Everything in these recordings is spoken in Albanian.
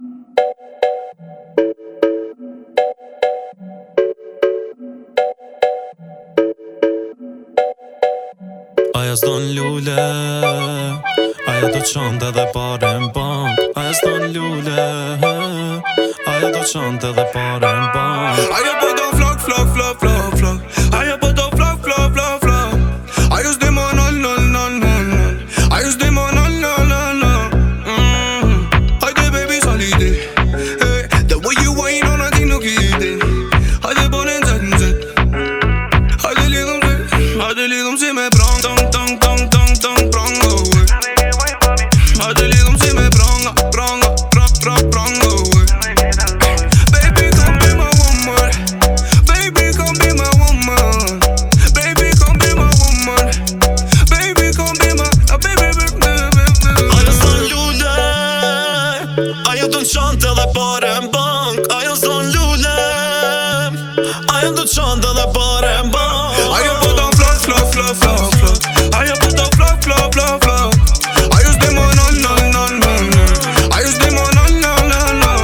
Aja s'don lule, aja do qante dhe pare n'bank. Aja s'don lule, aja do qante dhe pare n'bank. Aja po do flok, flok, flok, flok, flok. Aja po do flok, flok, flok, flok. Aja s'dimo nol, nol, nol, nol, nol. Aja s'dimo nol, nol, nol, nol. Hajde baby salite, hey. The way you whine on aty nuk i din. Hajde bone n'zet, n'zet. Hajde lidhëm si me prong. Tong, tong, tong, tong, tong, prong, oh, wey. Hajde lidhëm si me prong, prong, prong, prong, prong, oh, wey. Baby come be my woman. Baby come be my woman. Baby come be my woman. Baby come be my baby. Aja s'don lule, aja do qante dhe pare n'bank. Aja s'don lule, aja do qante dhe pare n'bank. Aja po do flok, flok, flok, flok, flok. Aja po do flok, flok, flok, flok. Aja s'dimo nol, nol, nol, nol, nol. Aja s'dimo nol, nol, nol, nol.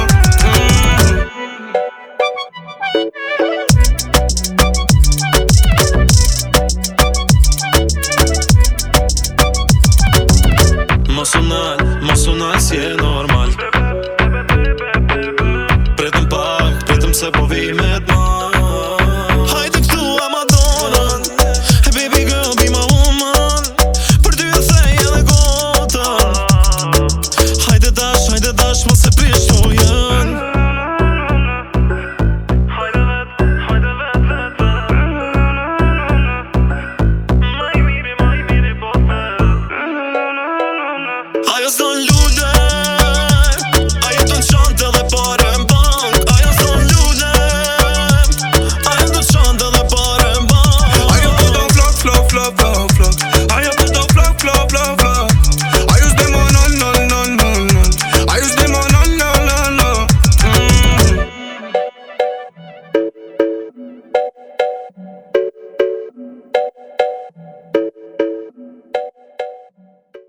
Mos unal si e normal. Pritëm pak, pritëm se po vi me